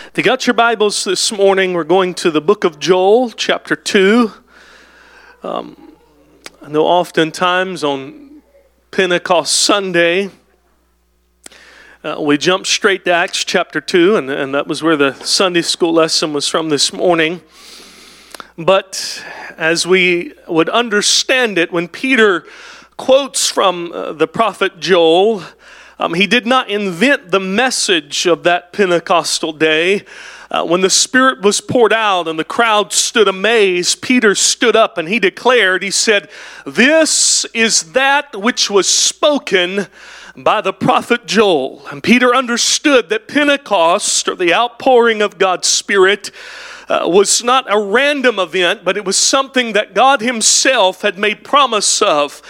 If you got your Bibles this morning, we're going to the book of Joel, chapter 2. I know oftentimes on Pentecost Sunday, we jump straight to Acts chapter 2, and that was where the Sunday school lesson was from this morning. But as we would understand it, when Peter quotes from the prophet Joel, he did not invent the message of that Pentecostal day. When the Spirit was poured out and the crowd stood amazed, Peter stood up and he declared, he said, "This is that which was spoken by the prophet Joel." And Peter understood that Pentecost, or the outpouring of God's Spirit, was not a random event, but it was something that God himself had made promise of.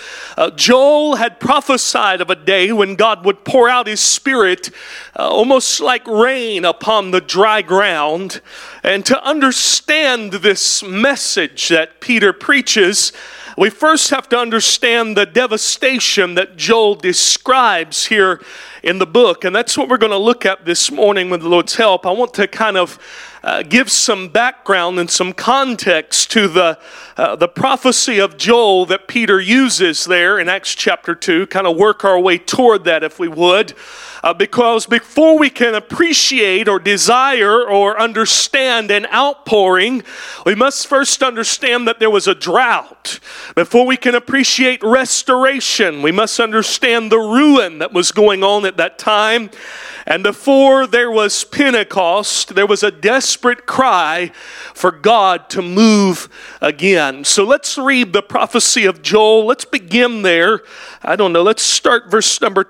Joel had prophesied of a day when God would pour out his Spirit almost like rain upon the dry ground. And to understand this message that Peter preaches, we first have to understand the devastation that Joel describes here in the book. And that's what we're going to look at this morning with the Lord's help. I want to kind of give some background and some context to the prophecy of Joel that Peter uses there in Acts chapter 2, kind of work our way toward that if we would. Because before we can appreciate or desire or understand an outpouring, we must first understand that there was a drought. Before we can appreciate restoration, we must understand the ruin that was going on at that time. And before there was Pentecost, there was a desperate cry for God to move again. So let's read the prophecy of Joel. Let's begin there. Let's start verse number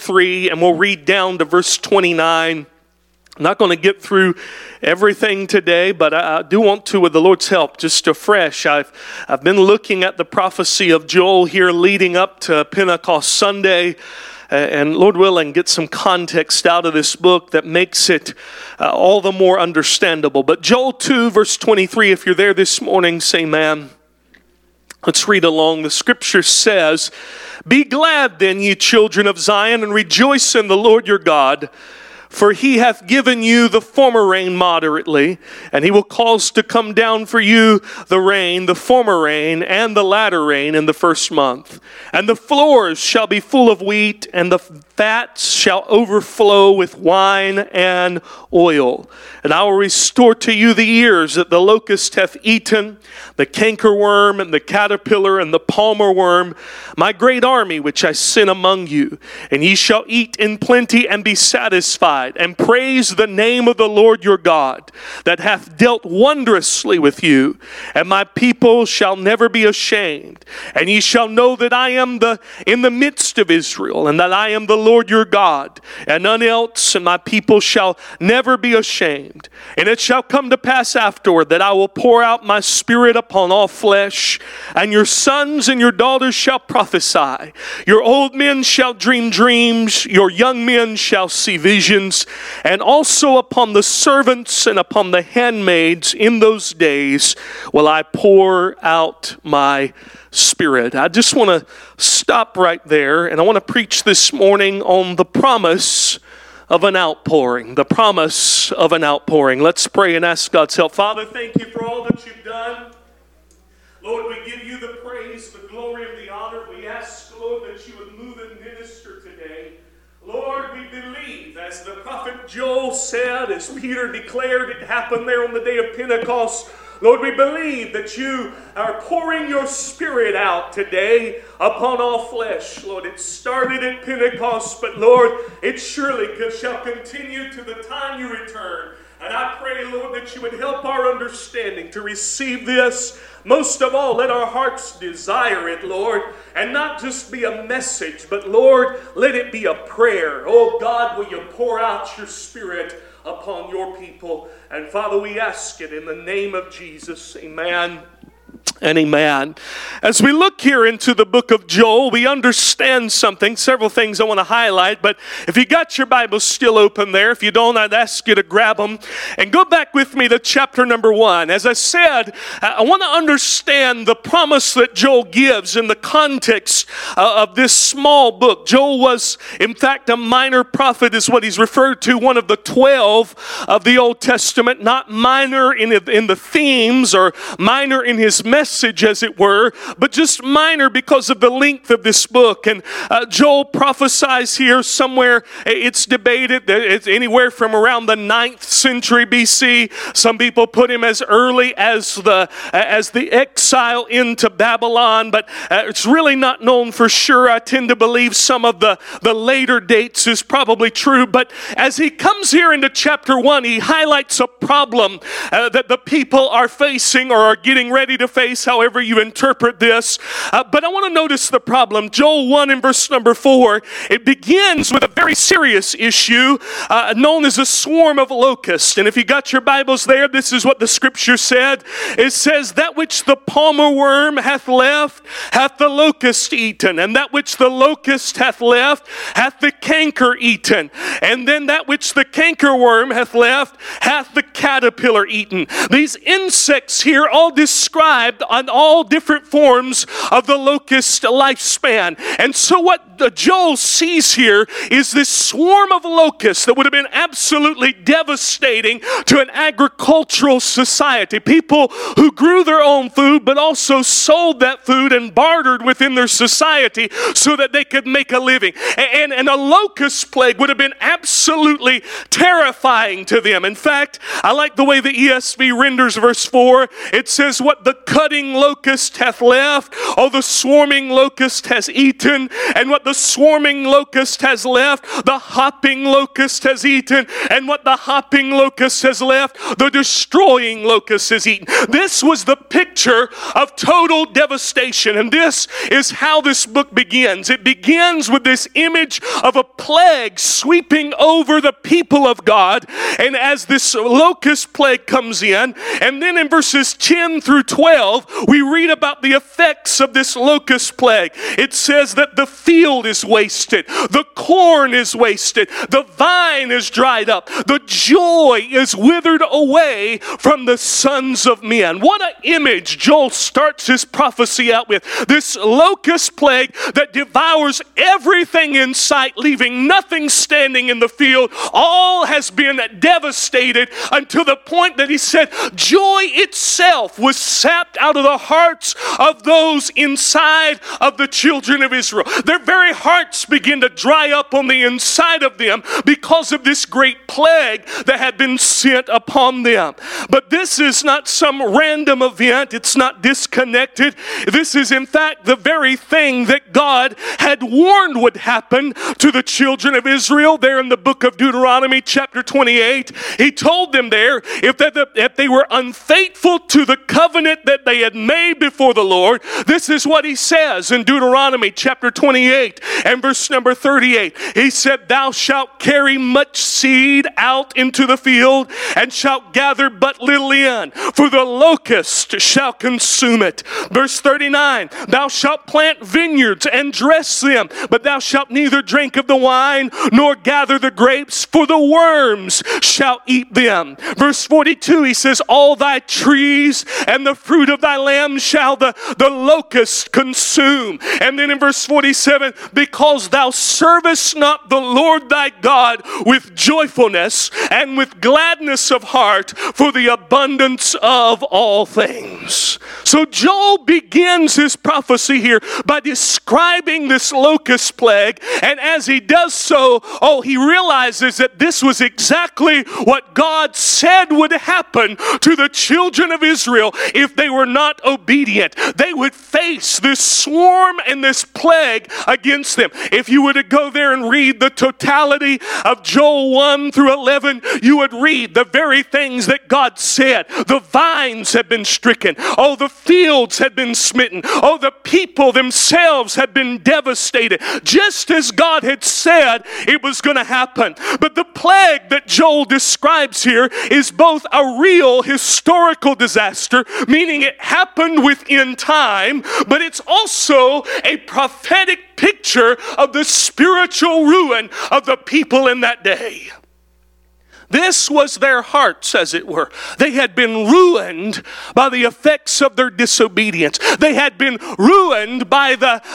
23 and we'll read down to verse 29. I'm not going to get through everything today, but I do want to, with the Lord's help, just afresh. I've been looking at the prophecy of Joel here leading up to Pentecost Sunday. And Lord willing, get some context out of this book that makes it all the more understandable. But Joel 2, verse 23, if you're there this morning, say amen. Let's read along. The scripture says, "Be glad then, ye children of Zion, and rejoice in the Lord your God. For he hath given you the former rain moderately, and he will cause to come down for you the rain, the former rain, and the latter rain in the first month. And the floors shall be full of wheat, and the fats shall overflow with wine and oil. And I will restore to you the years that the locust hath eaten, the cankerworm, and the caterpillar, and the palmer worm, my great army which I sent among you. And ye shall eat in plenty and be satisfied, and praise the name of the Lord your God, that hath dealt wondrously with you. And my people shall never be ashamed. And ye shall know that I am in the midst of Israel, and that I am the Lord your God, and none else, and my people shall never be ashamed. And it shall come to pass afterward that I will pour out my Spirit upon all flesh, and your sons and your daughters shall prophesy. Your old men shall dream dreams, your young men shall see visions, and also upon the servants and upon the handmaids in those days will I pour out my Spirit." I just want to stop right there, and I want to preach this morning on the promise of an outpouring. The promise of an outpouring. Let's pray and ask God's help. Father, thank you for all that you've done. Lord, we give you the praise, the glory, and the honor. We ask, Lord, that you would move and minister today. Lord, we believe, as the prophet Joel said, as Peter declared it happened there on the day of Pentecost, Lord, we believe that you are pouring your Spirit out today upon all flesh. Lord, it started at Pentecost, but Lord, it surely shall continue to the time you return. And I pray, Lord, that you would help our understanding to receive this. Most of all, let our hearts desire it, Lord, and not just be a message, but Lord, let it be a prayer. Oh God, will you pour out your Spirit upon your people? And Father, we ask it in the name of Jesus. Amen And amen. As we look here into the book of Joel, we understand something, several things I want to highlight, but if you got your Bible still open there, if you don't, I'd ask you to grab them and go back with me to chapter number 1. As I said, I want to understand the promise that Joel gives in the context of this small book. Joel was, in fact, a minor prophet is what he's referred to, one of the 12 of the Old Testament, not minor in the themes or minor in his message, as it were, but just minor because of the length of this book. And Joel prophesies here somewhere, it's debated that it's anywhere from around the 9th century BC. Some people put him as early as the exile into Babylon, but it's really not known for sure. I tend to believe some of the later dates is probably true. But as he comes here into chapter 1, he highlights a problem that the people are facing or are getting ready to face, however you interpret this. But I want to notice the problem. Joel 1 in verse number 4, it begins with a very serious issue known as a swarm of locusts. And if you got your Bibles there, this is what the scripture said. It says, that which the palmer worm hath left, hath the locust eaten. And that which the locust hath left, hath the canker eaten. And then that which the canker worm hath left, hath the caterpillar eaten. These insects here all described on all different forms of the locust lifespan. And so what Joel sees here is this swarm of locusts that would have been absolutely devastating to an agricultural society. People who grew their own food but also sold that food and bartered within their society so that they could make a living. And a locust plague would have been absolutely terrifying to them. In fact, I like the way the ESV renders verse 4. It says, what the cutting locust hath left, oh, the swarming locust has eaten, and what the swarming locust has left, the hopping locust has eaten, and what the hopping locust has left, the destroying locust has eaten. This was the picture of total devastation, and this is how this book begins. It begins with this image of a plague sweeping over the people of God, and as this locust plague comes in, and then in verses 10 through 12, we read about the effects of this locust plague. It says that the field is wasted, the corn is wasted, the vine is dried up, the joy is withered away from the sons of men. What an image Joel starts his prophecy out with. This locust plague that devours everything in sight, leaving nothing standing in the field. All has been devastated until the point that he said joy itself was sapped out of the hearts of those inside of the children of Israel. Their very hearts begin to dry up on the inside of them because of this great plague that had been sent upon them. But this is not some random event. It's not disconnected. This is in fact the very thing that God had warned would happen to the children of Israel there in the book of Deuteronomy chapter 28. He told them there if they were unfaithful to the covenant that they had made before the Lord, this is what he says in Deuteronomy chapter 28 and verse number 38. He said, thou shalt carry much seed out into the field and shalt gather but little in, for the locust shall consume it. Verse 39, thou shalt plant vineyards and dress them, but thou shalt neither drink of the wine nor gather the grapes, for the worms shall eat them. Verse 42, he says, all thy trees and the fruit of thy land shall the locust consume. And then in verse 47, because thou servest not the Lord thy God with joyfulness and with gladness of heart for the abundance of all things. So Joel begins his prophecy here by describing this locust plague, and as he does so, he realizes that this was exactly what God said would happen to the children of Israel if they were not obedient. They would face this swarm and this plague against them. If you were to go there and read the totality of Joel 1 through 11, you would read the very things that God said. The vines had been stricken. Oh, the fields had been smitten. Oh, the people themselves had been devastated. Just as God had said it was going to happen. But the plague that Joel describes here is both a real historical disaster, meaning it happened within time, but it's also a prophetic picture of the spiritual ruin of the people in that day. This was their hearts, as it were. They had been ruined by the effects of their disobedience. They had been ruined by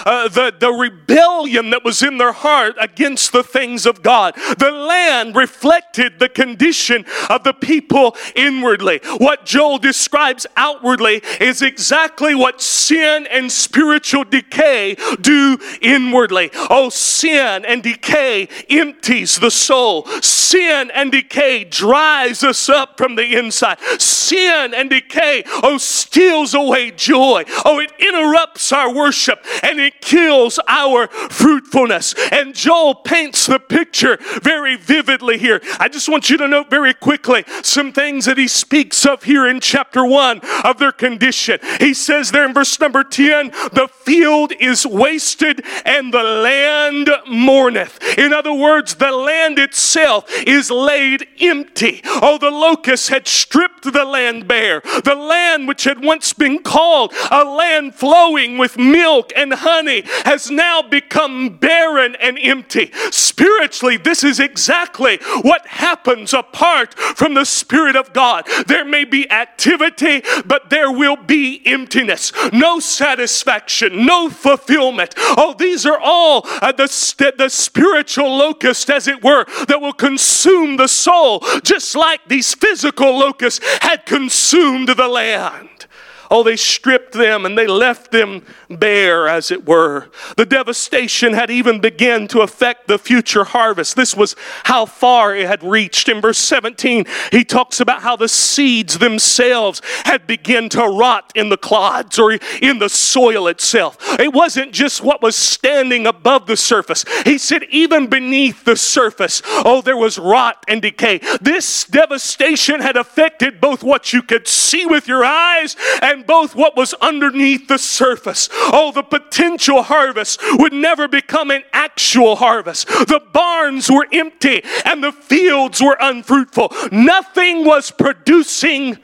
the rebellion that was in their heart against the things of God. The land reflected the condition of the people inwardly. What Joel describes outwardly is exactly what sin and spiritual decay do inwardly. Oh, sin and decay empties the soul. Sin and decay dries us up from the inside. Sin and decay, steals away joy. It interrupts our worship and it kills our fruitfulness. And Joel paints the picture very vividly here. I just want you to note very quickly some things that he speaks of here in chapter 1 of their condition. He says there in verse number 10, the field is wasted and the land mourneth. In other words, the land itself is laid empty. The locusts had stripped the land bare. The land which had once been called a land flowing with milk and honey has now become barren and empty. Spiritually, this is exactly what happens apart from the Spirit of God. There may be activity, but there will be emptiness. No satisfaction, no fulfillment. These are all the spiritual locusts, as it were, that will consume the soul, just like these physical locusts had consumed the land. They stripped them and they left them bare, as it were. The devastation had even begun to affect the future harvest. This was how far it had reached. In verse 17, he talks about how the seeds themselves had begun to rot in the clods or in the soil itself. It wasn't just what was standing above the surface. He said even beneath the surface, there was rot and decay. This devastation had affected both what you could see with your eyes and both what was underneath the surface. The potential harvest would never become an actual harvest. The barns were empty and the fields were unfruitful. Nothing was producing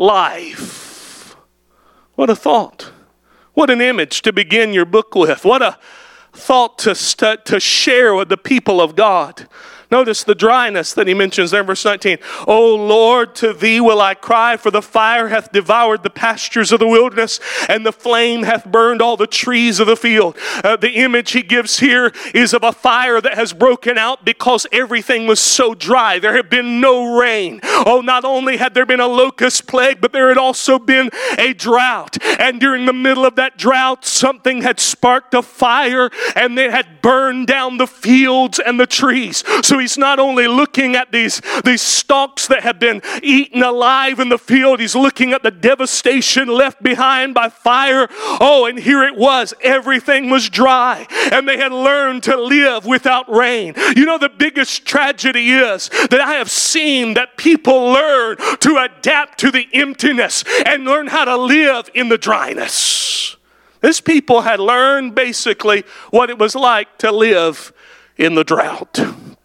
life. What a thought. What an image to begin your book with. What a thought to share with the people of God. Notice the dryness that he mentions there in verse 19. O Lord, to thee will I cry, for the fire hath devoured the pastures of the wilderness, and the flame hath burned all the trees of the field. The image he gives here is of a fire that has broken out because everything was so dry. There had been no rain. Not only had there been a locust plague, but there had also been a drought. And during the middle of that drought, something had sparked a fire, and it had burned down the fields and the trees. So he's not only looking at these stalks that have been eaten alive in the field, he's looking at the devastation left behind by fire. And here it was. Everything was dry, and they had learned to live without rain. The biggest tragedy is that I have seen that people learn to adapt to the emptiness and learn how to live in the dryness. This people had learned basically what it was like to live in the drought.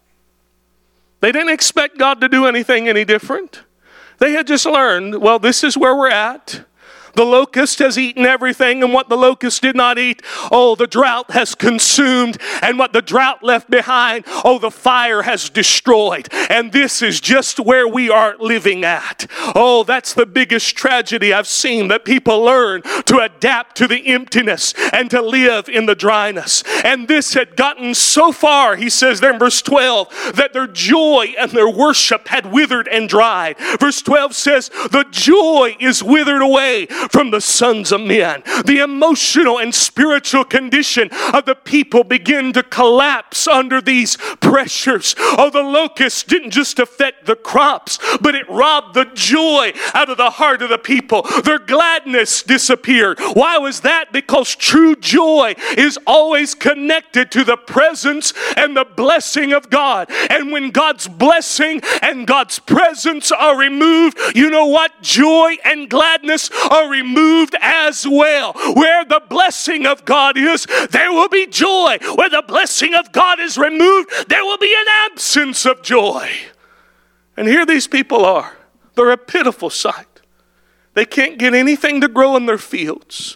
They didn't expect God to do anything any different. They had just learned, this is where we're at. The locust has eaten everything, and what the locust did not eat, the drought has consumed, and what the drought left behind, the fire has destroyed. And this is just where we are living at. That's the biggest tragedy I've seen, that people learn to adapt to the emptiness and to live in the dryness. And this had gotten so far, he says there in verse 12, that their joy and their worship had withered and dried. Verse 12 says, the joy is withered away from the sons of men. The emotional and spiritual condition of the people begin to collapse under these pressures. The locusts didn't just affect the crops, but it robbed the joy out of the heart of the people. Their gladness disappeared. Why was that? Because true joy is always connected to the presence and the blessing of God. And when God's blessing and God's presence are removed, you know what? Joy and gladness are removed as well. Where the blessing of God is, there will be joy. Where the blessing of God is removed, there will be an absence of joy. And here these people are. They're a pitiful sight. They can't get anything to grow in their fields.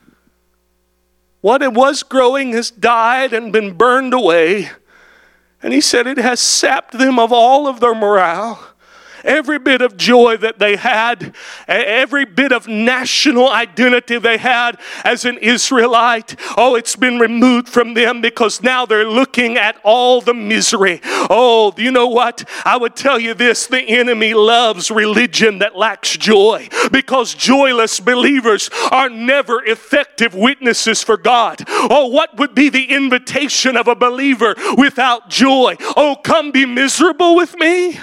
What it was growing has died and been burned away. And he said it has sapped them of all of their morale. Every bit of joy that they had, every bit of national identity they had as an Israelite, it's been removed from them because now they're looking at all the misery. Oh, you know what? I would tell you this, the enemy loves religion that lacks joy because joyless believers are never effective witnesses for God. Oh, what would be the invitation of a believer without joy? Oh, come be miserable with me.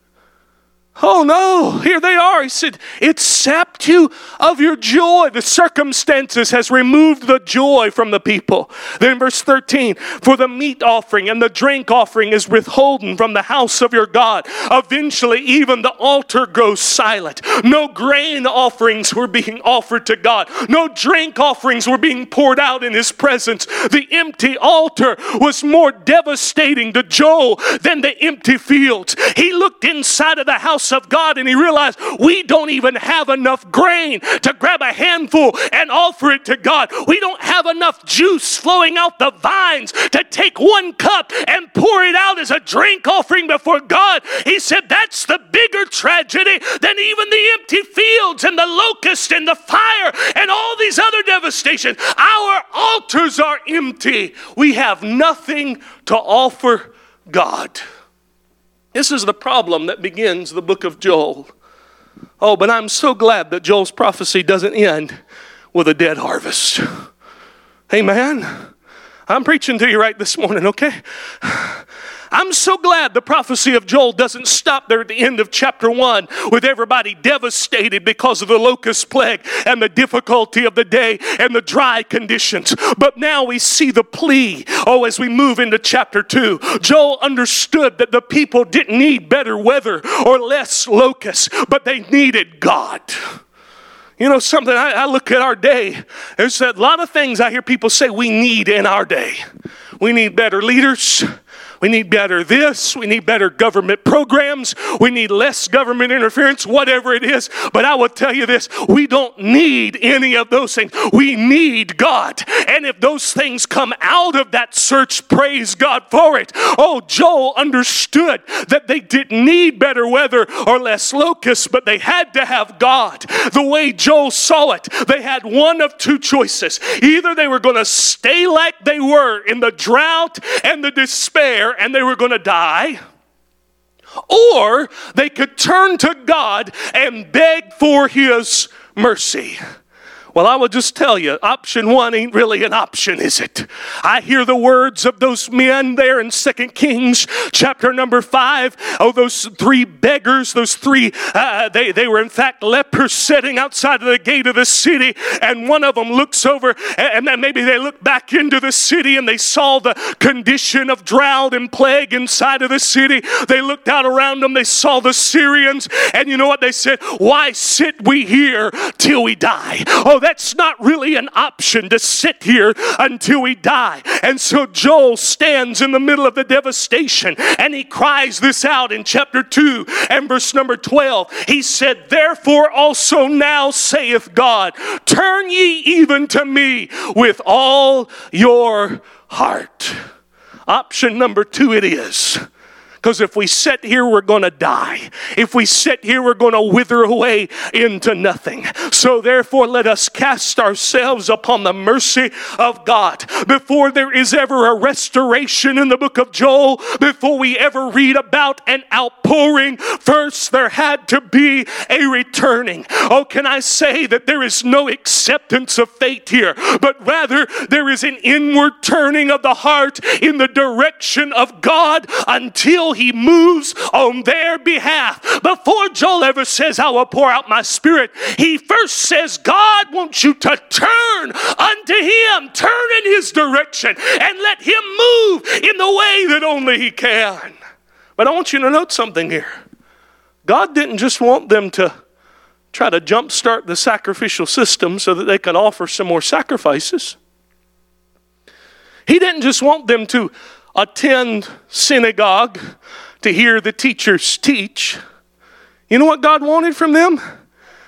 Oh no, here they are. He said, it sapped you of your joy. The circumstances has removed the joy from the people. Then verse 13, for the meat offering and the drink offering is withholden from the house of your God. Eventually, even the altar grows silent. No grain offerings were being offered to God. No drink offerings were being poured out in his presence. The empty altar was more devastating to Joel than the empty fields. He looked inside of the house of God and he realized we don't even have enough grain to grab a handful and offer it to God. We don't have enough juice flowing out the vines to take one cup and pour it out as a drink offering before God. He said that's the bigger tragedy than even the empty fields and the locust and the fire and all these other devastations. Our altars are empty. We have nothing to offer God. This is the problem that begins the book of Joel. Oh, but I'm so glad that Joel's prophecy doesn't end with a dead harvest. Amen. I'm preaching to you right this morning, okay? I'm so glad the prophecy of Joel doesn't stop there at the end of chapter 1 with everybody devastated because of the locust plague and the difficulty of the day and the dry conditions. But now we see the plea, as we move into chapter 2. Joel understood that the people didn't need better weather or less locusts, but they needed God. You know something, I look at our day, there's a lot of things I hear people say we need in our day. We need better leaders. We need better this. We need better government programs. We need less government interference, whatever it is. But I will tell you this, we don't need any of those things. We need God. And if those things come out of that search, praise God for it. Oh, Joel understood that they didn't need better weather or less locusts, but they had to have God. The way Joel saw it, they had one of two choices. Either they were going to stay like they were in the drought and the despair, and they were going to die, or they could turn to God and beg for his mercy. Well, I will just tell you, option one ain't really an option, is it? I hear the words of those men there in 2 Kings chapter number 5. Oh, those three beggars, those three, they were in fact lepers sitting outside of the gate of the city. And one of them looks over, and then maybe they look back into the city and they saw the condition of drought and plague inside of the city. They looked out around them, they saw the Syrians, and you know what they said? Why sit we here till we die? Oh, that's not really an option, to sit here until we die. And so Joel stands in the middle of the devastation and he cries this out in chapter 2 and verse number 12. He said, therefore also now saith God, turn ye even to me with all your heart. Option number 2 it is. Because if we sit here, we're going to die. If we sit here, we're going to wither away into nothing. So therefore, let us cast ourselves upon the mercy of God. Before there is ever a restoration in the book of Joel, before we ever read about an outpouring, first there had to be a returning. Oh, can I say that there is no acceptance of fate here, but rather there is an inward turning of the heart in the direction of God until he moves on their behalf. Before Joel ever says, I will pour out my spirit, he first says, God wants you to turn unto him, turn in his direction, and let him move in the way that only he can. But I want you to note something here. God didn't just want them to try to jumpstart the sacrificial system so that they could offer some more sacrifices. He didn't just want them to attend synagogue to hear the teachers teach. You know what God wanted from them?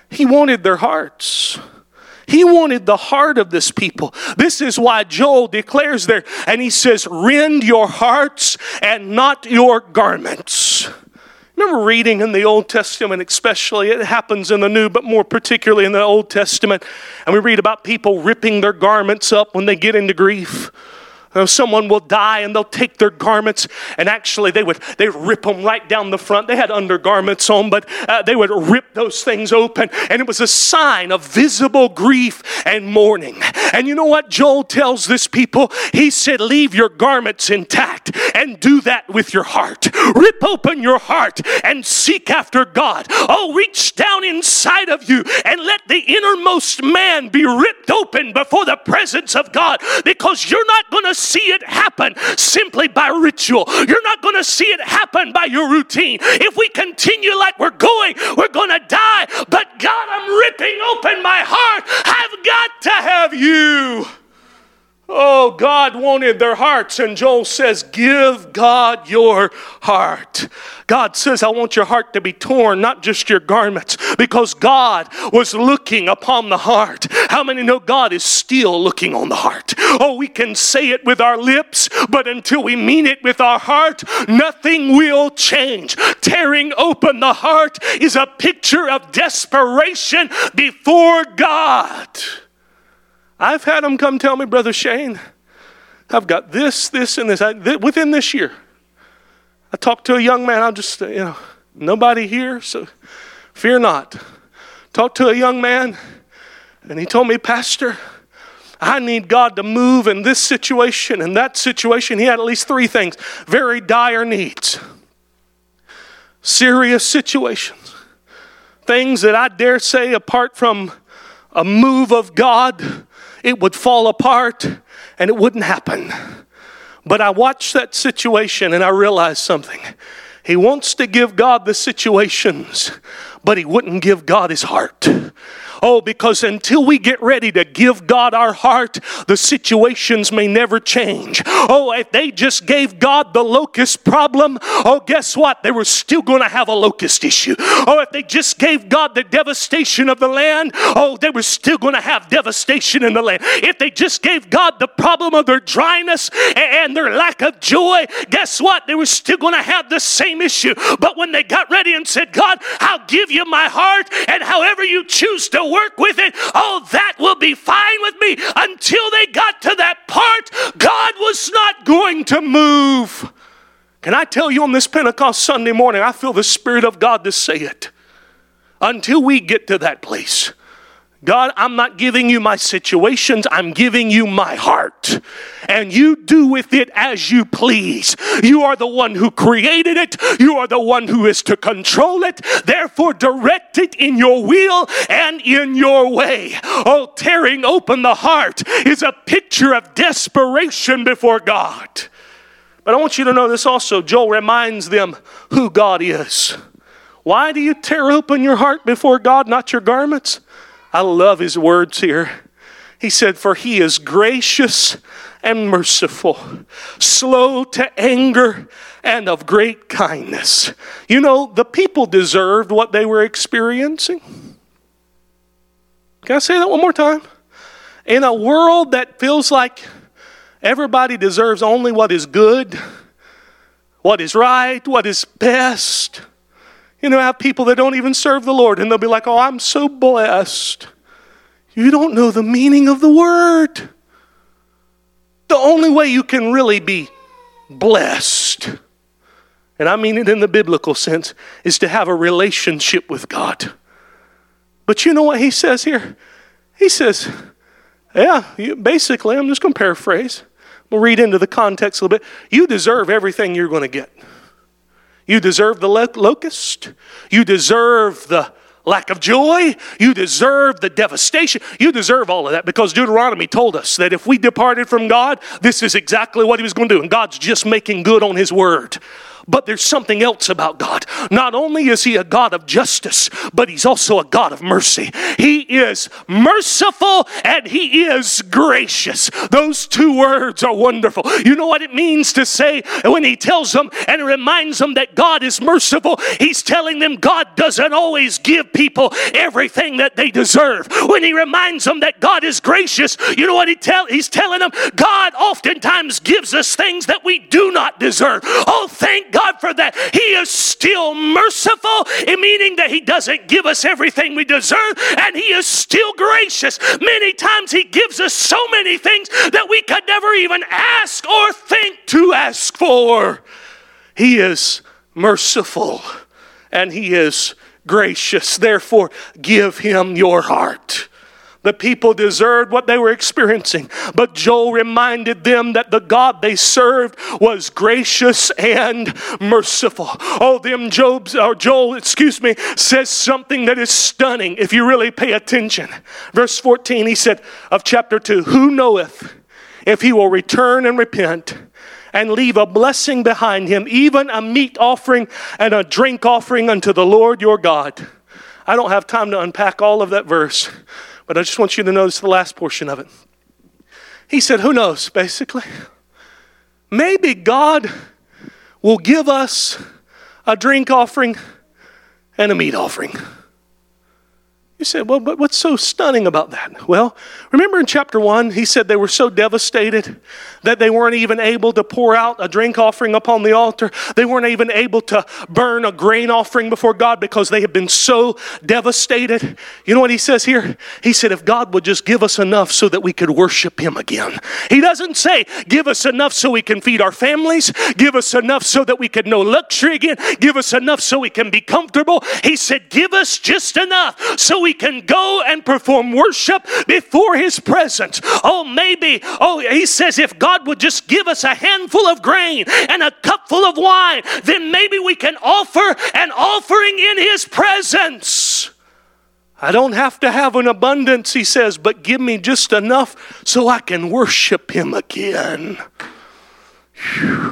He wanted their hearts. He wanted the heart of this people. This is why Joel declares there, and he says, rend your hearts and not your garments. Remember reading in the Old Testament especially, it happens in the New, but more particularly in the Old Testament, and we read about people ripping their garments up when they get into grief. Someone will die and they'll take their garments, and actually they'd rip them right down the front. They had undergarments on, but they would rip those things open, and it was a sign of visible grief and mourning. And you know what Joel tells this people? He said, leave your garments intact and do that with your heart. Rip open your heart and seek after God. Oh, reach down inside of you and let the innermost man be ripped open before the presence of God, because you're not going to see it happen simply by ritual. You're not going to see it happen by your routine. If we continue like we're going to die. But God, I'm ripping open my heart. I've got to have you. Oh, God wanted their hearts, and Joel says, give God your heart. God says, I want your heart to be torn, not just your garments, because God was looking upon the heart. How many know God is still looking on the heart? Oh, we can say it with our lips, but until we mean it with our heart, nothing will change. Tearing open the heart is a picture of desperation before God. I've had them come tell me, Brother Shane, I've got this, and this. Within this year, I talked to a young man. I'm just, nobody here, so fear not. Talked to a young man, and he told me, Pastor, I need God to move in this situation and that situation. He had at least 3 things, very dire needs, serious situations, things that I dare say, apart from a move of God, it would fall apart and it wouldn't happen. But I watched that situation and I realized something. He wants to give God the situations, but he wouldn't give God his heart. Oh, because until we get ready to give God our heart, the situations may never change. Oh, if they just gave God the locust problem, oh, guess what? They were still going to have a locust issue. Oh, if they just gave God the devastation of the land, oh, they were still going to have devastation in the land. If they just gave God the problem of their dryness and their lack of joy, guess what? They were still going to have the same issue. But when they got ready and said, God, I'll give you my heart, and however you choose to work with it, oh, that will be fine with me. Until they got to that part, God was not going to move. Can I tell you on this Pentecost Sunday morning, I feel the Spirit of God to say it. Until we get to that place, God, I'm not giving you my situations, I'm giving you my heart. And you do with it as you please. You are the one who created it. You are the one who is to control it. Therefore, direct it in your will and in your way. Oh, tearing open the heart is a picture of desperation before God. But I want you to know this also. Joel reminds them who God is. Why do you tear open your heart before God, not your garments? I love his words here. He said, for he is gracious and merciful, slow to anger and of great kindness. You know, the people deserved what they were experiencing. Can I say that one more time? In a world that feels like everybody deserves only what is good, what is right, what is best. You know, I have people that don't even serve the Lord, and they'll be like, oh, I'm so blessed. You don't know the meaning of the word. The only way you can really be blessed, and I mean it in the biblical sense, is to have a relationship with God. But you know what he says here? He says, basically, I'm just going to paraphrase. We'll read into the context a little bit. You deserve everything you're going to get. You deserve the locust. You deserve the lack of joy. You deserve the devastation. You deserve all of that, because Deuteronomy told us that if we departed from God, this is exactly what he was going to do. And God's just making good on his word. But there's something else about God. Not only is he a God of justice, but he's also a God of mercy. He is merciful and he is gracious. Those two words are wonderful. You know what it means to say when he tells them and reminds them that God is merciful? He's telling them God doesn't always give people everything that they deserve. When he reminds them that God is gracious, you know what he's telling them? God oftentimes gives us things that we do not deserve. Oh, thank God for that. He is still merciful, meaning that he doesn't give us everything we deserve, and he is still gracious. Many times he gives us so many things that we could never even ask or think to ask for. He is merciful and he is gracious. Therefore, give him your heart. The people deserved what they were experiencing, but Joel reminded them that the God they served was gracious and merciful. Oh, Joel says something that is stunning if you really pay attention. Verse 14, he said of chapter 2, who knoweth if he will return and repent and leave a blessing behind him, even a meat offering and a drink offering unto the Lord your God. I don't have time to unpack all of that verse, but I just want you to notice the last portion of it. He said, who knows, basically? Maybe God will give us a drink offering and a meat offering. You said, well, but what's so stunning about that? Well, remember in chapter 1, he said they were so devastated that they weren't even able to pour out a drink offering upon the altar. They weren't even able to burn a grain offering before God because they had been so devastated. You know what he says here? He said, if God would just give us enough so that we could worship him again. He doesn't say, give us enough so we can feed our families. Give us enough so that we can know luxury again. Give us enough so we can be comfortable. He said, give us just enough so we can go and perform worship before his presence. He says if God would just give us a handful of grain and a cupful of wine, then maybe we can offer an offering in his presence. I don't have to have an abundance, he says, but give me just enough so I can worship him again. Whew.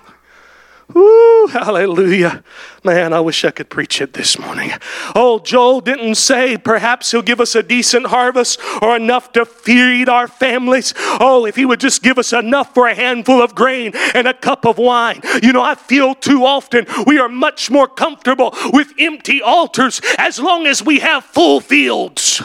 Woo, hallelujah. Man, I wish I could preach it this morning. Oh, Joel didn't say perhaps he'll give us a decent harvest or enough to feed our families. Oh, if he would just give us enough for a handful of grain and a cup of wine. You know, I feel too often we are much more comfortable with empty altars as long as we have full fields.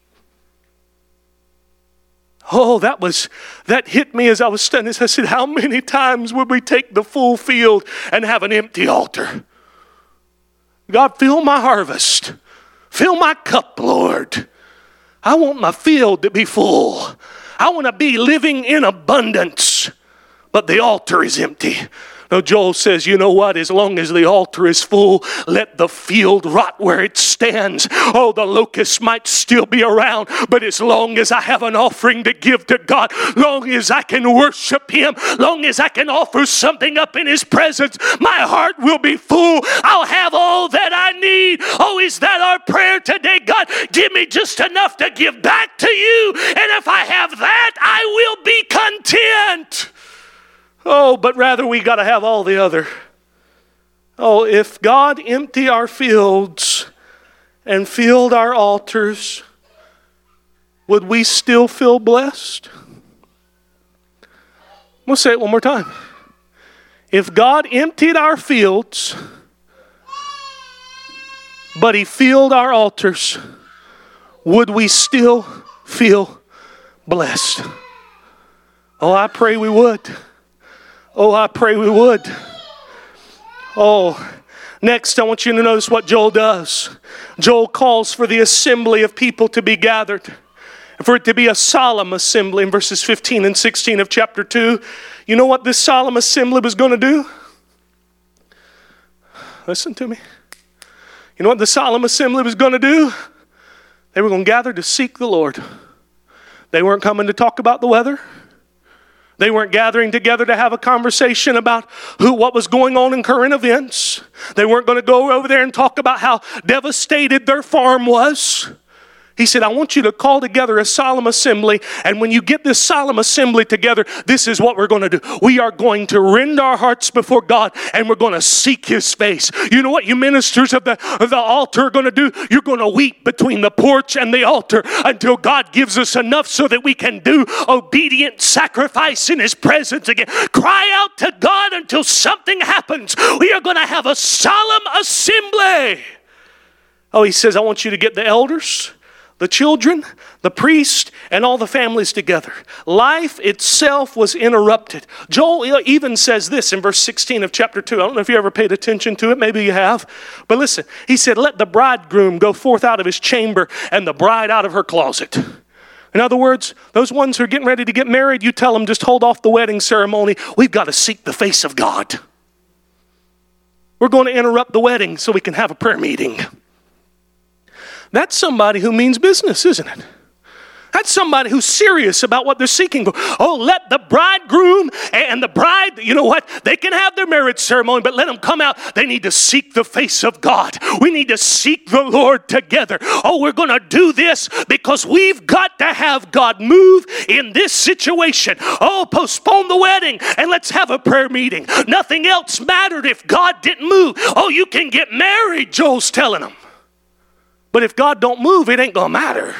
Oh, that hit me as I was studying this. I said, how many times would we take the full field and have an empty altar? God, fill my harvest. Fill my cup, Lord. I want my field to be full. I want to be living in abundance, but the altar is empty. No, Joel says, you know what? As long as the altar is full, let the field rot where it stands. Oh, the locusts might still be around, but as long as I have an offering to give to God, long as I can worship him, long as I can offer something up in his presence, my heart will be full. I'll have all that I need. Oh, is that our prayer today? God, give me just enough to give back to you. And if I have that, I will be content. Oh, but rather we got to have all the other. Oh, if God emptied our fields and filled our altars, would we still feel blessed? We'll say it one more time. If God emptied our fields, but he filled our altars, would we still feel blessed? Oh, I pray we would. Oh, I pray we would. Oh, next I want you to notice what Joel does. Joel calls for the assembly of people to be gathered, and for it to be a solemn assembly in verses 15 and 16 of chapter 2. You know what this solemn assembly was going to do? Listen to me. You know what the solemn assembly was going to do? They were going to gather to seek the Lord. They weren't coming to talk about the weather. They weren't gathering together to have a conversation about what was going on in current events. They weren't going to go over there and talk about how devastated their farm was. He said, I want you to call together a solemn assembly. And when you get this solemn assembly together, this is what we're going to do. We are going to rend our hearts before God, and we're going to seek his face. You know what you ministers of the altar are going to do? You're going to weep between the porch and the altar until God gives us enough so that we can do obedient sacrifice in his presence again. Cry out to God until something happens. We are going to have a solemn assembly. Oh, he says, I want you to get the elders, the children, the priest, and all the families together. Life itself was interrupted. Joel even says this in verse 16 of chapter 2. I don't know if you ever paid attention to it. Maybe you have. But listen, he said, let the bridegroom go forth out of his chamber and the bride out of her closet. In other words, those ones who are getting ready to get married, you tell them just hold off the wedding ceremony. We've got to seek the face of God. We're going to interrupt the wedding so we can have a prayer meeting. That's somebody who means business, isn't it? That's somebody who's serious about what they're seeking for. Oh, let the bridegroom and the bride, you know what? They can have their marriage ceremony, but let them come out. They need to seek the face of God. We need to seek the Lord together. Oh, we're going to do this because we've got to have God move in this situation. Oh, postpone the wedding and let's have a prayer meeting. Nothing else mattered if God didn't move. Oh, you can get married, Joel's telling them. But if God don't move, it ain't going to matter.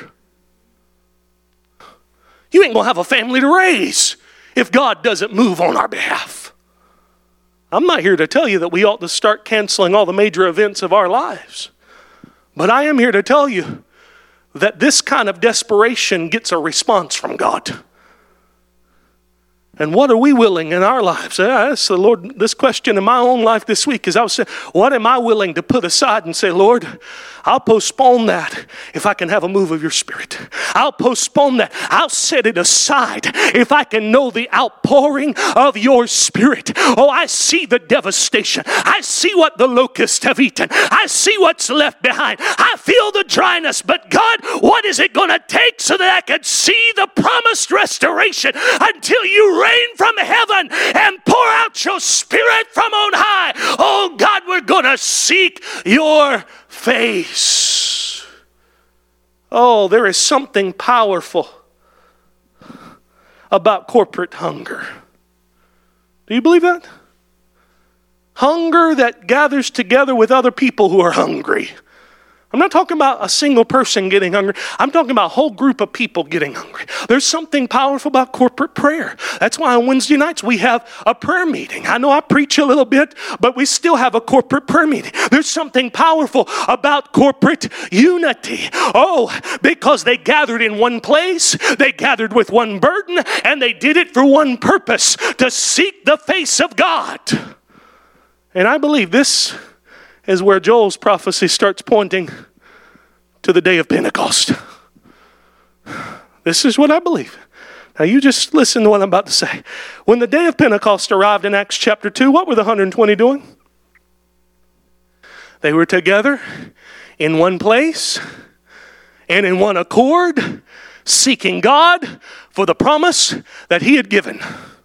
You ain't going to have a family to raise if God doesn't move on our behalf. I'm not here to tell you that we ought to start canceling all the major events of our lives. But I am here to tell you that this kind of desperation gets a response from God. And what are we willing in our lives? I asked the Lord this question in my own life this week as I was saying, what am I willing to put aside and say, Lord, I'll postpone that if I can have a move of your Spirit. I'll postpone that. I'll set it aside if I can know the outpouring of your Spirit. Oh, I see the devastation. I see what the locusts have eaten. I see what's left behind. I feel the dryness. But God, what is it going to take so that I can see the promised restoration until you rain from heaven and pour out your Spirit from on high? Oh, God, we're going to seek your face. Oh, there is something powerful about corporate hunger. Do you believe that? Hunger that gathers together with other people who are hungry. I'm not talking about a single person getting hungry. I'm talking about a whole group of people getting hungry. There's something powerful about corporate prayer. That's why on Wednesday nights we have a prayer meeting. I know I preach a little bit, but we still have a corporate prayer meeting. There's something powerful about corporate unity. Oh, because they gathered in one place, they gathered with one burden, and they did it for one purpose, to seek the face of God. And I believe this is where Joel's prophecy starts pointing to the day of Pentecost. This is what I believe. Now you just listen to what I'm about to say. When the day of Pentecost arrived in Acts chapter 2, what were the 120 doing? They were together in one place and in one accord, seeking God for the promise that he had given.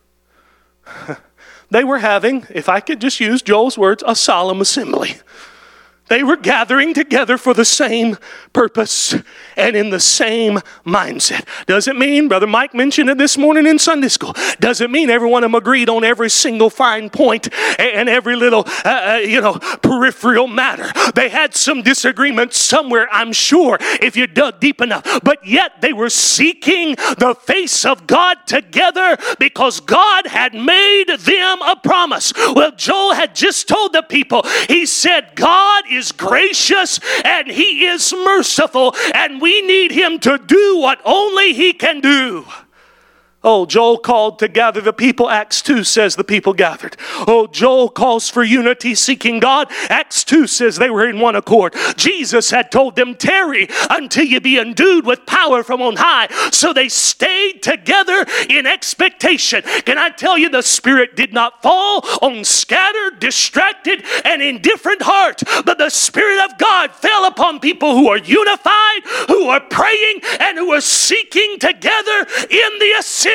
They were having, if I could just use Joel's words, a solemn assembly. They were gathering together for the same purpose and in the same mindset. Doesn't mean, Brother Mike mentioned it this morning in Sunday school, doesn't mean every one of them agreed on every single fine point and every little, peripheral matter. They had some disagreements somewhere, I'm sure, if you dug deep enough. But yet they were seeking the face of God together because God had made them a promise. Well, Joel had just told the people, he said, God is gracious and he is merciful, and we need him to do what only he can do. Oh, Joel called to gather the people. Acts 2 says the people gathered. Oh, Joel calls for unity, seeking God. Acts 2 says they were in one accord. Jesus had told them, tarry until you be endued with power from on high. So they stayed together in expectation. Can I tell you, the Spirit did not fall on scattered, distracted, and indifferent heart, but the Spirit of God fell upon people who are unified, who are praying, and who are seeking together in the assembly.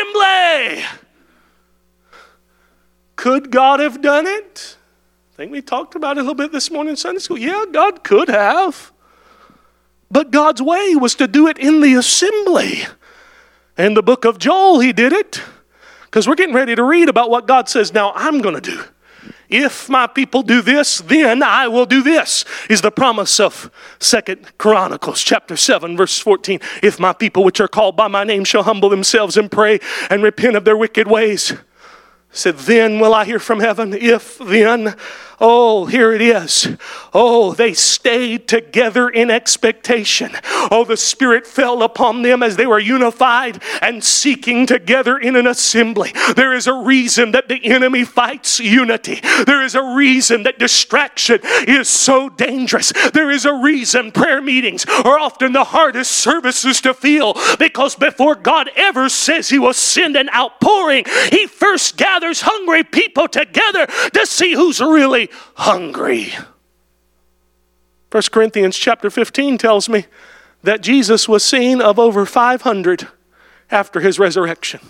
Could God have done it? I think we talked about it a little bit this morning in Sunday school. Yeah, God could have. But God's way was to do it in the assembly. In the book of Joel, he did it. Because we're getting ready to read about what God says, now I'm going to do. If my people do this, then I will do this, is the promise of 2 Chronicles chapter 7, verse 14. If my people which are called by my name shall humble themselves and pray and repent of their wicked ways, said, then will I hear from heaven. If then, oh, here it is. Oh, they stayed together in expectation. Oh, the Spirit fell upon them as they were unified and seeking together in an assembly. There is a reason that the enemy fights unity. There is a reason that distraction is so dangerous. There is a reason prayer meetings are often the hardest services to feel, because before God ever says he will send an outpouring, he first gathers hungry people together to see who's really hungry. 1 Corinthians chapter 15 tells me that Jesus was seen of over 500 after his resurrection.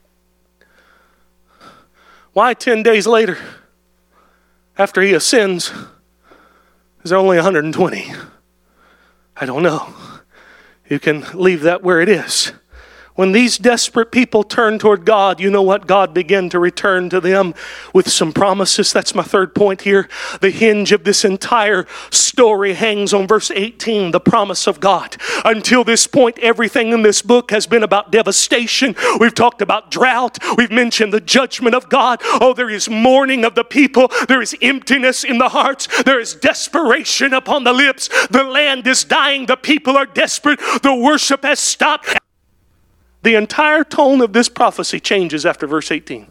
Why 10 days later, after he ascends, is there only 120? I don't know. You can leave that where it is. When these desperate people turned toward God, you know what? God began to return to them with some promises. That's my third point here. The hinge of this entire story hangs on verse 18, the promise of God. Until this point, everything in this book has been about devastation. We've talked about drought. We've mentioned the judgment of God. Oh, there is mourning of the people. There is emptiness in the hearts. There is desperation upon the lips. The land is dying. The people are desperate. The worship has stopped. The entire tone of this prophecy changes after verse 18.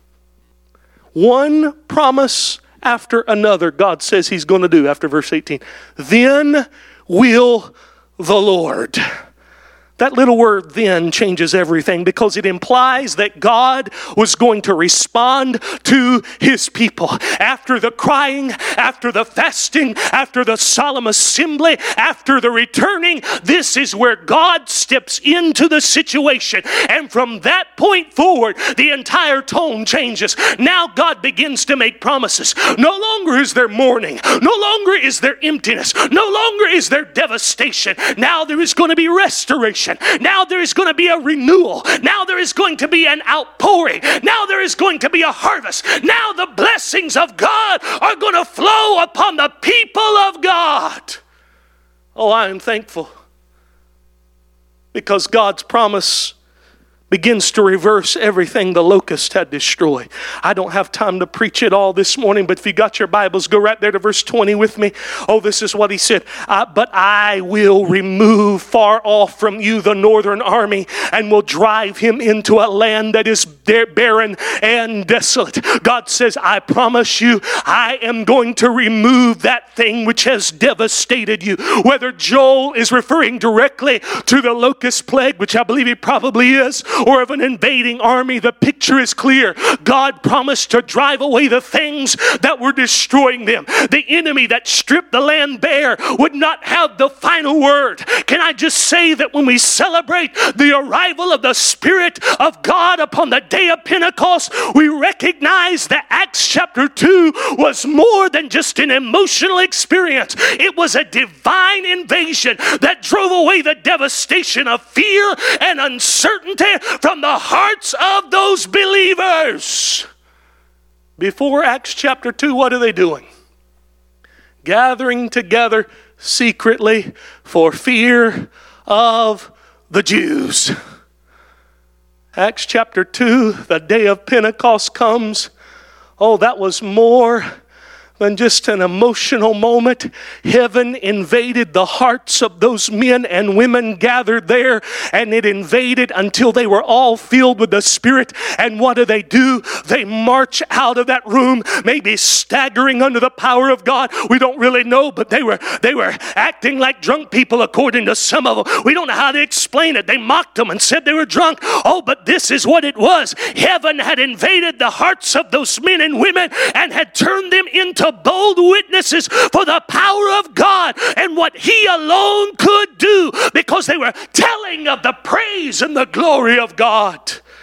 One promise after another God says he's going to do after verse 18. Then will the Lord. That little word then changes everything, because it implies that God was going to respond to his people. After the crying, after the fasting, after the solemn assembly, after the returning, this is where God steps into the situation. And from that point forward, the entire tone changes. Now God begins to make promises. No longer is there mourning. No longer is there emptiness. No longer is there devastation. Now there is going to be restoration. Now there is going to be a renewal. Now there is going to be an outpouring. Now there is going to be a harvest. Now the blessings of God are going to flow upon the people of God. Oh, I am thankful, because God's promise begins to reverse everything the locust had destroyed. I don't have time to preach it all this morning, but if you got your Bibles, go right there to verse 20 with me. Oh, this is what he said. But I will remove far off from you the northern army, and will drive him into a land that is barren and desolate. God says, I promise you, I am going to remove that thing which has devastated you. Whether Joel is referring directly to the locust plague, which I believe he probably is, or of an invading army, the picture is clear. God promised to drive away the things that were destroying them. The enemy that stripped the land bare would not have the final word. Can I just say that when we celebrate the arrival of the Spirit of God upon the day of Pentecost, we recognize that Acts chapter 2 was more than just an emotional experience. It was a divine invasion that drove away the devastation of fear and uncertainty from the hearts of those believers. Before Acts chapter 2, what are they doing? Gathering together secretly for fear of the Jews. Acts chapter 2, the day of Pentecost comes. Oh, that was more than just an emotional moment. Heaven invaded the hearts of those men and women gathered there, and it invaded until they were all filled with the Spirit. And what do? They march out of that room, maybe staggering under the power of God. We don't really know, but they were acting like drunk people according to some of them. We don't know how to explain it. They mocked them and said they were drunk. Oh, but this is what it was. Heaven had invaded the hearts of those men and women and had turned them into bold witnesses for the power of God and what he alone could do, because they were telling of the praise and the glory of God.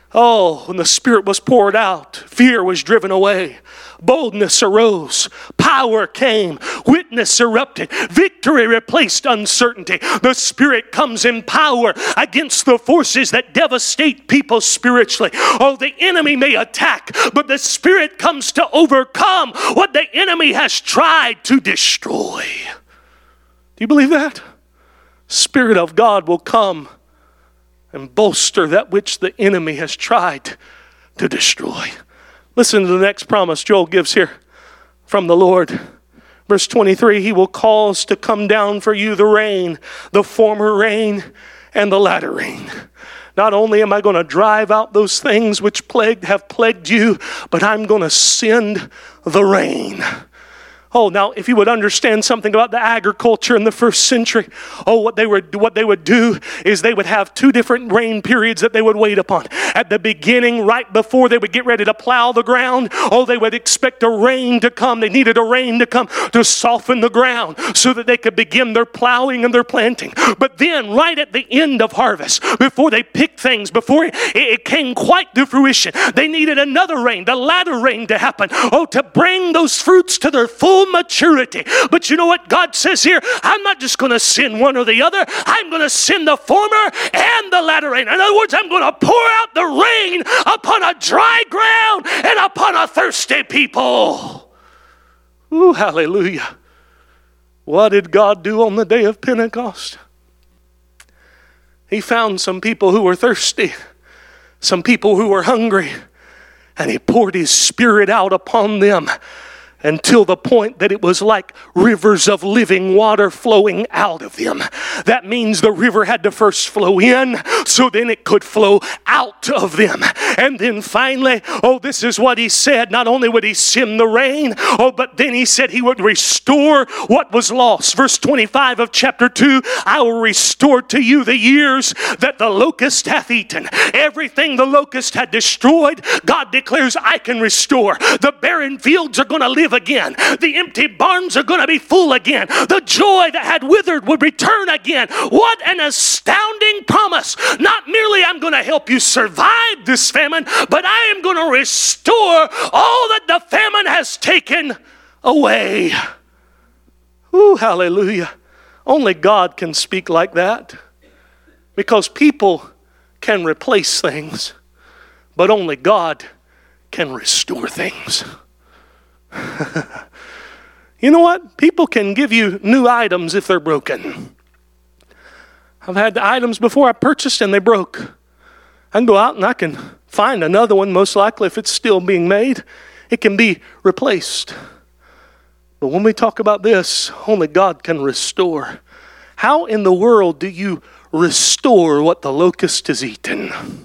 Oh, when the Spirit was poured out, fear was driven away. Boldness arose. Power came. Witness erupted. Victory replaced uncertainty. The Spirit comes in power against the forces that devastate people spiritually. Oh, the enemy may attack, but the Spirit comes to overcome what the enemy has tried to destroy. Do you believe that? Spirit of God will come and bolster that which the enemy has tried to destroy. Listen to the next promise Joel gives here from the Lord. Verse 23, He will cause to come down for you the rain, the former rain and the latter rain. Not only am I going to drive out those things which have plagued you, but I'm going to send the rain. Oh, now, if you would understand something about the agriculture in the first century, what they would do is they would have two different rain periods that they would wait upon. At the beginning, right before they would get ready to plow the ground, they would expect a rain to come. They needed a rain to come to soften the ground so that they could begin their plowing and their planting. But then, right at the end of harvest, before they picked things, before it came quite to fruition, they needed another rain, the latter rain to happen, to bring those fruits to their full maturity. But you know what God says here? I'm not just going to send one or the other. I'm going to send the former and the latter rain. In other words, I'm going to pour out the rain upon a dry ground and upon a thirsty people. Ooh, hallelujah. What did God do on the day of Pentecost? He found some people who were thirsty, some people who were hungry, and He poured His Spirit out upon them until the point that it was like rivers of living water flowing out of them. That means the river had to first flow in, so then it could flow out of them. And then finally, this is what He said. Not only would He send the rain, but then He said He would restore what was lost. Verse 25 of chapter 2, I will restore to you the years that the locust hath eaten. Everything the locust had destroyed, God declares, I can restore. The barren fields are going to live again. The empty barns are going to be full again. The joy that had withered would return again. What an astounding promise. Not merely I'm going to help you survive this famine, but I am going to restore all that the famine has taken away. Ooh, hallelujah. Only God can speak like that, because people can replace things, but only God can restore things. You know what? People can give you new items if they're broken. I've had items before I purchased and they broke. I can go out and I can find another one, most likely if it's still being made. It can be replaced. But when we talk about this, only God can restore. How in the world do you restore what the locust has eaten?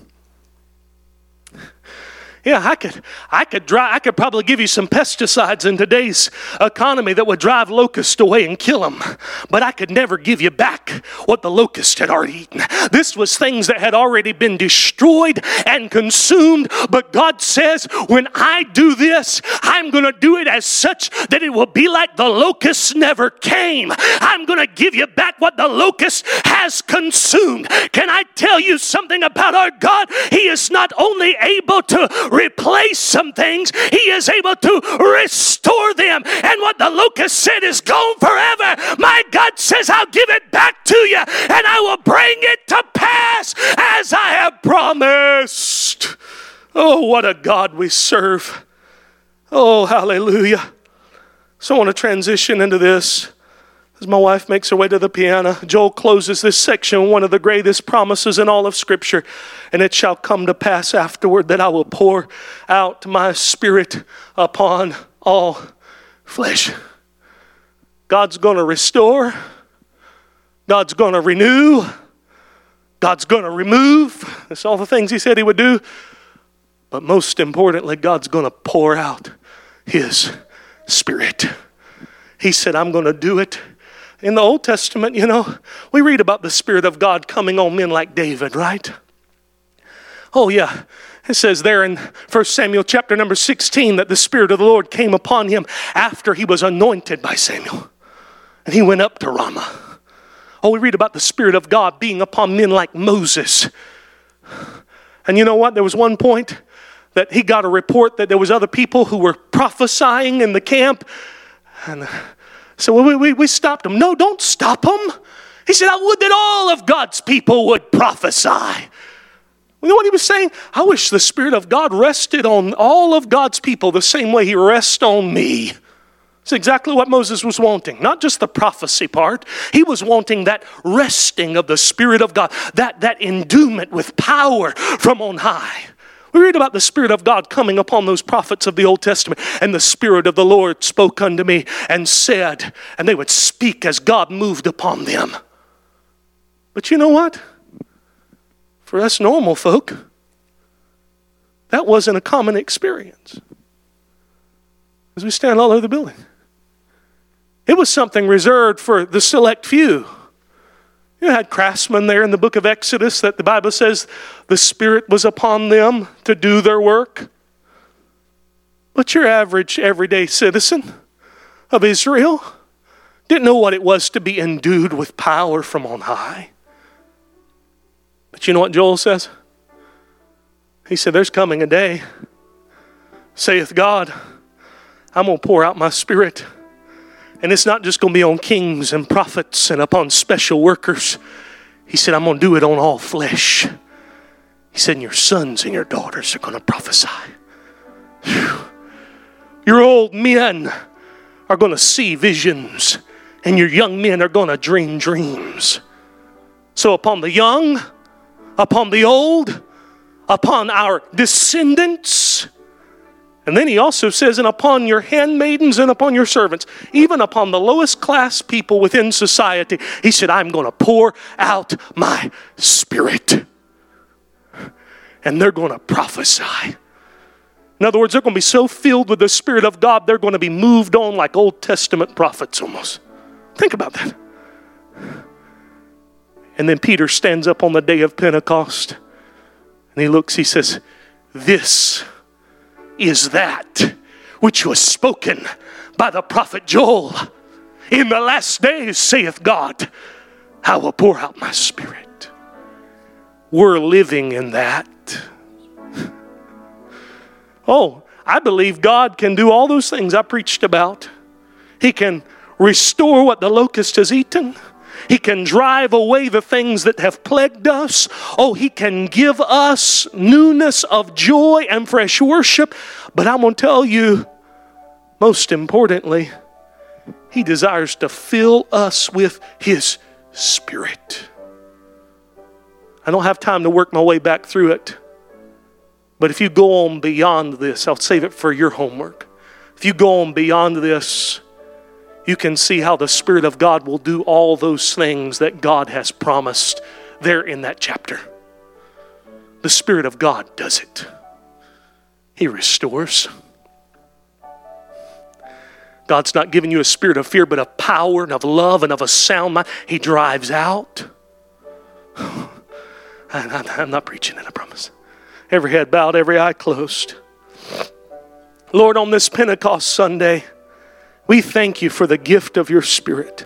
Yeah, I could probably give you some pesticides in today's economy that would drive locusts away and kill them. But I could never give you back what the locust had already eaten. This was things that had already been destroyed and consumed. But God says, when I do this, I'm going to do it as such that it will be like the locust never came. I'm going to give you back what the locust has consumed. Can I tell you something about our God? He is not only able to replace some things, He is able to restore them. And what the locust said is gone forever. My God says, I'll give it back to you, and I will bring it to pass as I have promised. Oh, what a God we serve. Oh, hallelujah. So I want to transition into this. As my wife makes her way to the piano, Joel closes this section, one of the greatest promises in all of Scripture. And it shall come to pass afterward that I will pour out my Spirit upon all flesh. God's going to restore. God's going to renew. God's going to remove. That's all the things He said He would do. But most importantly, God's going to pour out His Spirit. He said, I'm going to do it. In the Old Testament, we read about the Spirit of God coming on men like David, right? Oh, yeah. It says there in 1 Samuel chapter number 16 that the Spirit of the Lord came upon him after he was anointed by Samuel. And he went up to Ramah. Oh, we read about the Spirit of God being upon men like Moses And you know what? There was one point that he got a report that there was other people who were prophesying in the camp. And so we stopped him. No, don't stop him. He said, I would that all of God's people would prophesy. You know what he was saying? I wish the Spirit of God rested on all of God's people the same way he rests on me. It's exactly what Moses was wanting. Not just the prophecy part. He was wanting that resting of the Spirit of God. That endowment with power from on high. We read about the Spirit of God coming upon those prophets of the Old Testament. And the Spirit of the Lord spoke unto me and said, and they would speak as God moved upon them. But you know what? For us normal folk, that wasn't a common experience. As we stand all over the building. It was something reserved for the select few. You had craftsmen there in the book of Exodus that the Bible says the Spirit was upon them to do their work. But your average, everyday citizen of Israel didn't know what it was to be endued with power from on high. But you know what Joel says? He said, there's coming a day, saith God, I'm going to pour out my Spirit. And it's not just going to be on kings and prophets and upon special workers. He said, I'm going to do it on all flesh. He said, and your sons and your daughters are going to prophesy. Whew. Your old men are going to see visions. And your young men are going to dream dreams. So upon the young, upon the old, upon our descendants. And then he also says, and upon your handmaidens and upon your servants, even upon the lowest class people within society, he said, I'm going to pour out my Spirit. And they're going to prophesy. In other words, they're going to be so filled with the Spirit of God, they're going to be moved on like Old Testament prophets almost. Think about that. And then Peter stands up on the day of Pentecost. And he looks, he says, this is that which was spoken by the prophet Joel. In the last days, saith God, I will pour out my Spirit. We're living in that. Oh, I believe God can do all those things I preached about. He can restore what the locust has eaten. He can drive away the things that have plagued us. Oh, he can give us newness of joy and fresh worship. But I'm going to tell you, most importantly, he desires to fill us with his Spirit. I don't have time to work my way back through it. But if you go on beyond this, I'll save it for your homework. If you go on beyond this, you can see how the Spirit of God will do all those things that God has promised there in that chapter. The Spirit of God does it. He restores. God's not giving you a spirit of fear, but of power and of love and of a sound mind. He drives out. I'm not preaching it, I promise. Every head bowed, every eye closed. Lord, on this Pentecost Sunday, we thank you for the gift of your Spirit.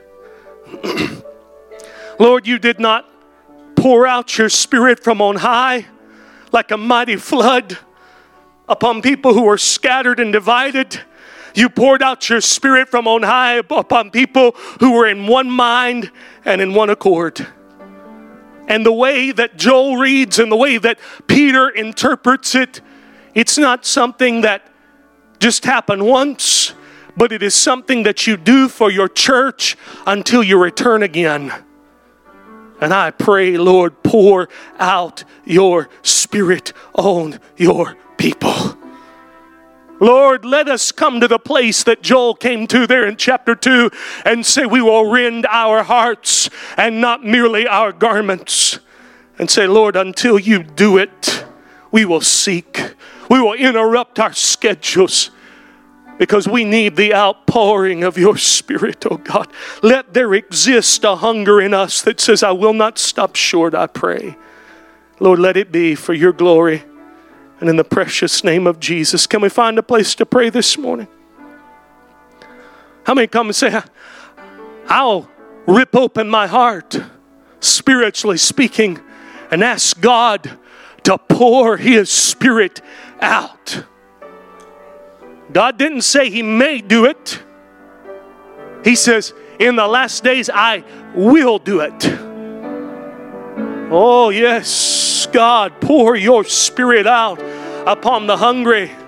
Lord, you did not pour out your Spirit from on high like a mighty flood upon people who were scattered and divided. You poured out your Spirit from on high upon people who were in one mind and in one accord. And the way that Joel reads and the way that Peter interprets it, it's not something that just happened once, but it is something that you do for your church until you return again. And I pray, Lord, pour out your Spirit on your people. Lord, let us come to the place that Joel came to there in chapter 2 and say we will rend our hearts and not merely our garments. And say, Lord, until you do it, we will seek. We will interrupt our schedules because we need the outpouring of your Spirit, oh God. Let there exist a hunger in us that says, I will not stop short, I pray. Lord, let it be for your glory. And in the precious name of Jesus, can we find a place to pray this morning? How many come and say, I'll rip open my heart, spiritually speaking, and ask God to pour His Spirit out. God didn't say He may do it. He says, in the last days, I will do it. Oh, yes, God, pour your Spirit out upon the hungry.